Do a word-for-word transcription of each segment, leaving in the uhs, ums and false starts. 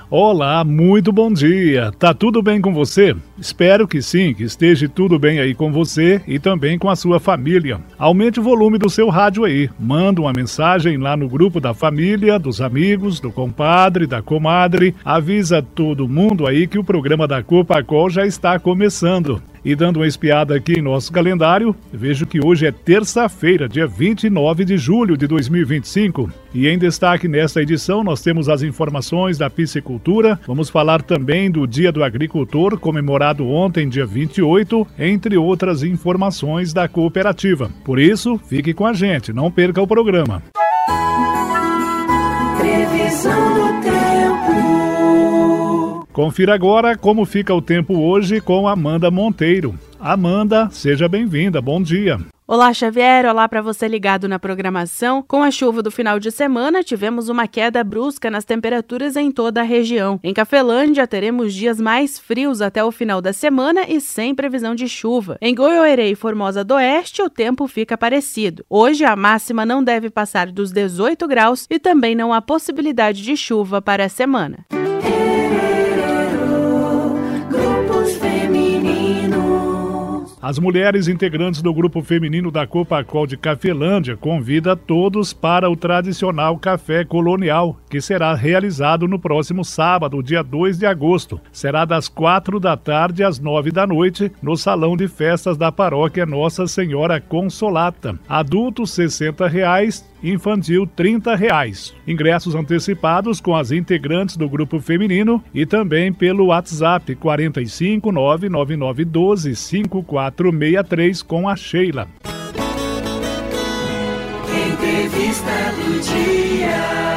Olá, muito bom dia. Tá tudo bem com você? Espero que sim, que esteja tudo bem aí com você e também com a sua família. Aumente o volume do seu rádio aí. Manda uma mensagem lá no grupo da família, dos amigos, do compadre, da comadre. Avisa todo mundo aí que o programa da Copacol já está começando. E dando uma espiada aqui em nosso calendário, vejo que hoje é terça-feira, dia vinte e nove de julho de dois mil e vinte e cinco. E em destaque nesta edição nós temos as informações da piscicultura, vamos falar também do Dia do Agricultor, comemorado ontem, dia vinte e oito, entre outras informações da cooperativa. Por isso, fique com a gente, não perca o programa. Previsão do tempo. Confira agora como fica o tempo hoje com Amanda Monteiro. Amanda, seja bem-vinda, bom dia. Olá, Xavier, olá para você ligado na programação. Com a chuva do final de semana, tivemos uma queda brusca nas temperaturas em toda a região. Em Cafelândia, teremos dias mais frios até o final da semana e sem previsão de chuva. Em Goiôerê e Formosa do Oeste, o tempo fica parecido. Hoje, a máxima não deve passar dos dezoito graus e também não há possibilidade de chuva para a semana. As mulheres integrantes do grupo feminino da Copacol de Cafelândia convidam todos para o tradicional café colonial, que será realizado no próximo sábado, dia dois de agosto. Será das quatro da tarde às nove da noite, no Salão de Festas da Paróquia Nossa Senhora Consolata. Adultos, sessenta reais, infantil, trinta reais. Ingressos antecipados com as integrantes do grupo feminino e também pelo WhatsApp quatro cinco nove nove nove um dois cinco quatro seis três com a Sheila. Entrevista do dia.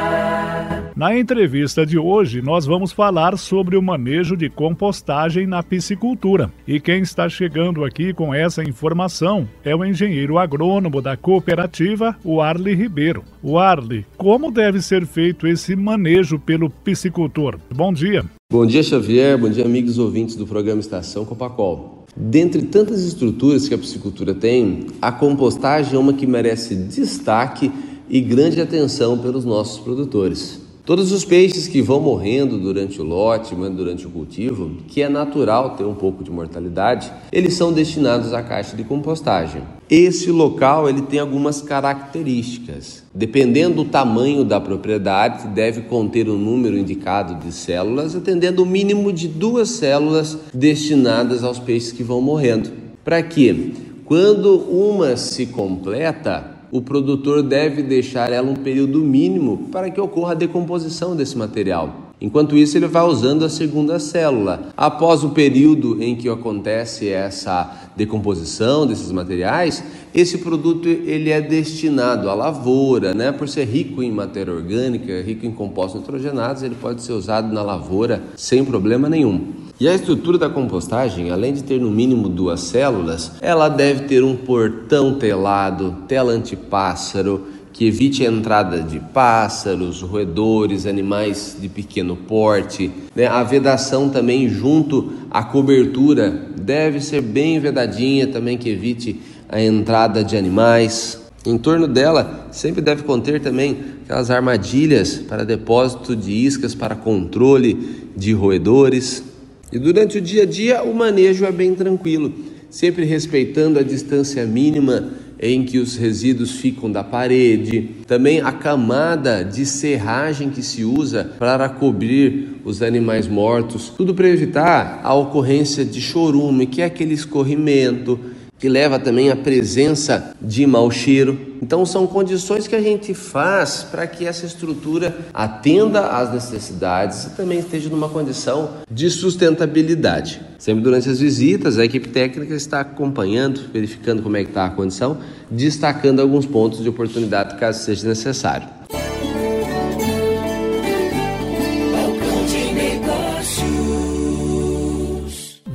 Na entrevista de hoje, nós vamos falar sobre o manejo de compostagem na piscicultura. E quem está chegando aqui com essa informação é o engenheiro agrônomo da cooperativa, o Arli Ribeiro. O Arli, como deve ser feito esse manejo pelo piscicultor? Bom dia. Bom dia, Xavier. Bom dia, amigos ouvintes do programa Estação Copacol. Dentre tantas estruturas que a piscicultura tem, a compostagem é uma que merece destaque e grande atenção pelos nossos produtores. Todos os peixes que vão morrendo durante o lote, durante o cultivo, que é natural ter um pouco de mortalidade, eles são destinados à caixa de compostagem. Esse local ele tem algumas características. Dependendo do tamanho da propriedade, deve conter um número indicado de células, atendendo o mínimo de duas células destinadas aos peixes que vão morrendo. Para quê? Quando uma se completa, o produtor deve deixar ela um período mínimo para que ocorra a decomposição desse material. Enquanto isso, ele vai usando a segunda célula. Após o período em que acontece essa decomposição desses materiais, esse produto ele é destinado à lavoura, né? Por ser rico em matéria orgânica, rico em compostos nitrogenados, ele pode ser usado na lavoura sem problema nenhum. E a estrutura da compostagem, além de ter no mínimo duas células, ela deve ter um portão telado, tela antipássaro, que evite a entrada de pássaros, roedores, animais de pequeno porte. Né? A vedação também junto à cobertura deve ser bem vedadinha, também que evite a entrada de animais. Em torno dela sempre deve conter também aquelas armadilhas para depósito de iscas para controle de roedores. E durante o dia a dia o manejo é bem tranquilo, sempre respeitando a distância mínima em que os resíduos ficam da parede, também a camada de serragem que se usa para cobrir os animais mortos, tudo para evitar a ocorrência de chorume, que é aquele escorrimento, que leva também à presença de mau cheiro. Então são condições que a gente faz para que essa estrutura atenda às necessidades e também esteja numa condição de sustentabilidade. Sempre durante as visitas, a equipe técnica está acompanhando, verificando como é que está a condição, destacando alguns pontos de oportunidade caso seja necessário.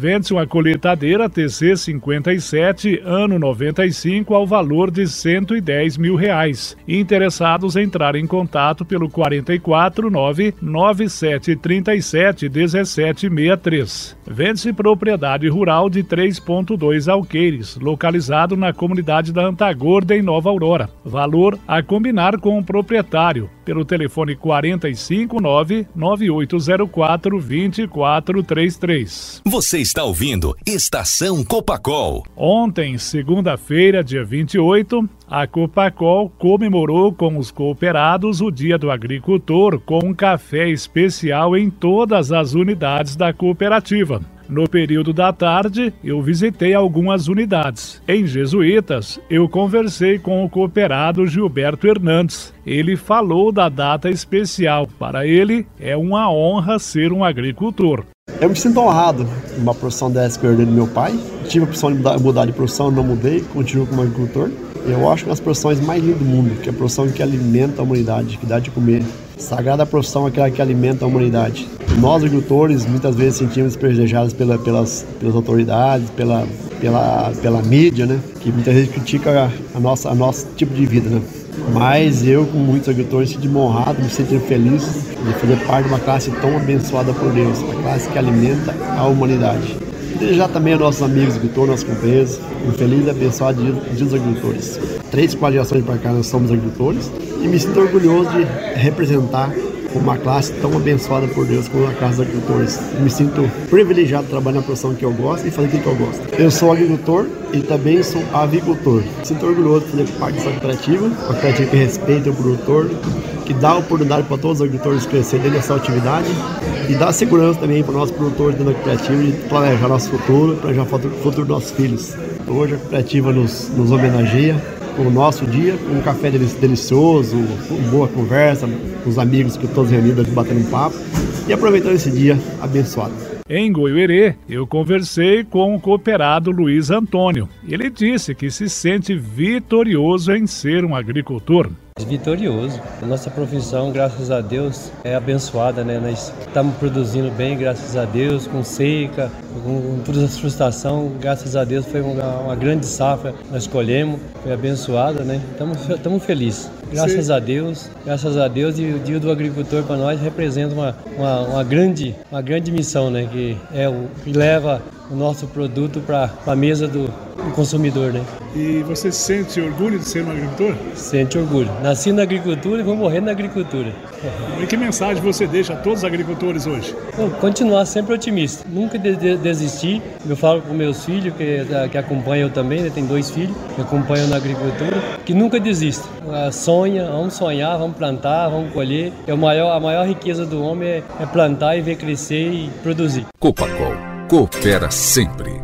Vende-se uma colheitadeira T C cinquenta e sete, ano noventa e cinco, ao valor de cento e dez mil reais. Interessados entrar em contato pelo quatro quatro nove, nove sete três sete, um sete seis três. Vende-se propriedade rural de três ponto dois alqueires, localizado na comunidade da Antagorda, em Nova Aurora. Valor a combinar com o proprietário, pelo telefone quatro cinco nove, nove oito zero quatro, dois quatro três três. Você está ouvindo Estação Copacol. Ontem, segunda-feira, dia vinte e oito, a Copacol comemorou com os cooperados o Dia do Agricultor com um café especial em todas as unidades da cooperativa. No período da tarde, eu visitei algumas unidades. Em Jesuítas, eu conversei com o cooperado Gilberto Hernandes. Ele falou da data especial. Para ele, é uma honra ser um agricultor. Eu me sinto honrado em uma profissão dessa que eu herdei do meu pai. Tive a opção de mudar, mudar de profissão, não mudei, continuo como agricultor. Eu acho que é uma das profissões mais lindas do mundo, que é a profissão que alimenta a humanidade, que dá de comer. Sagrada profissão é aquela que alimenta a humanidade. Nós, agricultores, muitas vezes sentimos desprejados pela, pelas, pelas autoridades, pela, pela, pela mídia, né? Que muitas vezes critica a, a nossa, a nosso tipo de vida, né? Mas eu, como muitos agricultores, me sinto honrado, me sinto feliz de fazer parte de uma classe tão abençoada por Deus, uma classe que alimenta a humanidade. Desejar também aos nossos amigos agricultores, nossos companheiros, um feliz e abençoado dia, dia dos agricultores. Três, quatro gerações para cá nós somos agricultores e me sinto orgulhoso de representar uma classe tão abençoada por Deus como a classe dos agricultores. Me sinto privilegiado de trabalhar na profissão que eu gosto e fazer aquilo que eu gosto. Eu sou agricultor e também sou avicultor. Me sinto orgulhoso de fazer parte dessa cooperativa, uma cooperativa que respeita o produtor, que dá oportunidade para todos os agricultores crescerem dentro dessa atividade e dá segurança também para os nossos produtores dentro da cooperativa de planejar nosso futuro, planejar o futuro dos nossos filhos. Hoje a cooperativa nos, nos homenageia com o nosso dia, com um café delicioso, com boa conversa, com os amigos que todos reunidos batendo um papo e aproveitando esse dia abençoado. Em Goiuerê, eu conversei com o cooperado Luiz Antônio. Ele disse que se sente vitorioso em ser um agricultor. Vitorioso. A nossa profissão, graças a Deus, é abençoada, né? Nós estamos produzindo bem, graças a Deus, com seca, com toda essa frustração, graças a Deus foi uma, uma grande safra, nós colhemos, foi abençoada, né? Estamos felizes. Graças Sim. a Deus, graças a Deus, e o Dia do Agricultor para nós representa uma, uma, uma, grande, uma grande missão, né? Que é o que leva o nosso produto para a mesa do, do consumidor, né? E você sente orgulho de ser um agricultor? Sente orgulho. Nasci na agricultura e vou morrer na agricultura. E que mensagem você deixa a todos os agricultores hoje? Bom, continuar sempre otimista, nunca de- de- desistir. Eu falo com meus filhos, que, que acompanham eu também, né? Tenho dois filhos que acompanham na agricultura, que nunca desistam. Sonha, vamos sonhar, vamos plantar, vamos colher. É o maior, a maior riqueza do homem é, é plantar e ver crescer e produzir. Copacol, coopera sempre.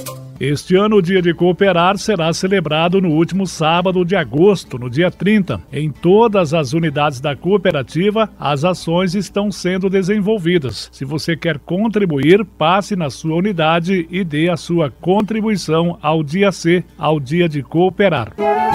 Este ano o Dia de Cooperar será celebrado no último sábado de agosto, no dia trinta. Em todas as unidades da cooperativa, as ações estão sendo desenvolvidas. Se você quer contribuir, passe na sua unidade e dê a sua contribuição ao Dia C, ao Dia de Cooperar.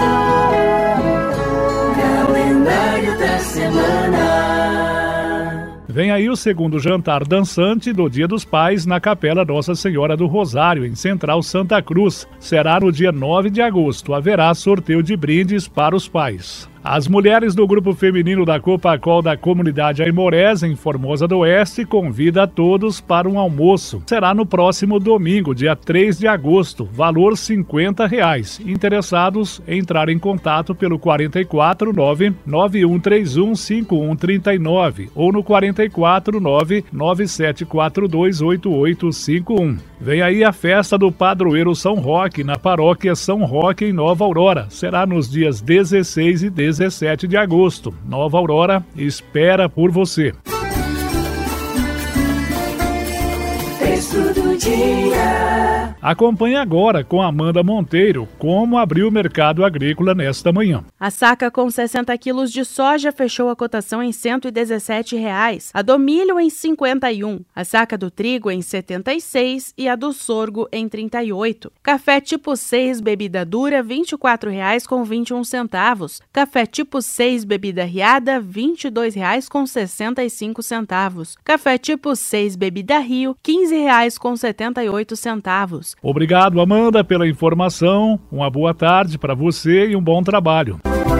Calendário da semana. Vem aí o segundo jantar dançante do Dia dos Pais na Capela Nossa Senhora do Rosário, em Central Santa Cruz. Será no dia nove de agosto. Haverá sorteio de brindes para os pais. As mulheres do grupo feminino da Copacol da comunidade Aimorés, em Formosa do Oeste, convida a todos para um almoço. Será no próximo domingo, dia três de agosto, valor cinquenta reais. Interessados, entrar em contato pelo quatro quatro nove, nove um três um, cinco um três nove ou no quatro quatro nove, nove sete quatro dois, oito oito cinco um. Vem aí a festa do Padroeiro São Roque, na paróquia São Roque, em Nova Aurora. Será nos dias dezesseis e dezessete de agosto. Nova Aurora espera por você. Texto do dia. Acompanhe agora com Amanda Monteiro como abriu o mercado agrícola nesta manhã. A saca com sessenta quilos de soja fechou a cotação em cento e dezessete reais, a do milho em cinquenta e um, a saca do trigo em setenta e seis e a do sorgo em trinta e oito. Café tipo seis bebida dura vinte e quatro reais com vinte e um centavos. Café tipo seis bebida riada vinte e dois reais com sessenta e cinco centavos. Café tipo seis bebida Rio quinze reais com setenta e oito centavos. Obrigado, Amanda, pela informação. Uma boa tarde para você e um bom trabalho.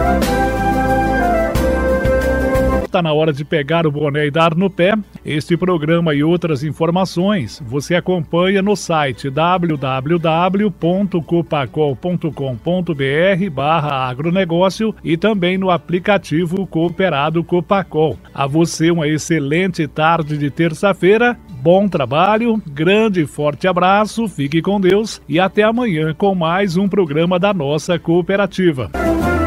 Está na hora de pegar o boné e dar no pé. Este programa e outras informações você acompanha no site w w w ponto copacol ponto com ponto b r barra agronegócio e também no aplicativo Cooperado Copacol. A você uma excelente tarde de terça-feira, bom trabalho, grande e forte abraço, fique com Deus e até amanhã com mais um programa da nossa cooperativa.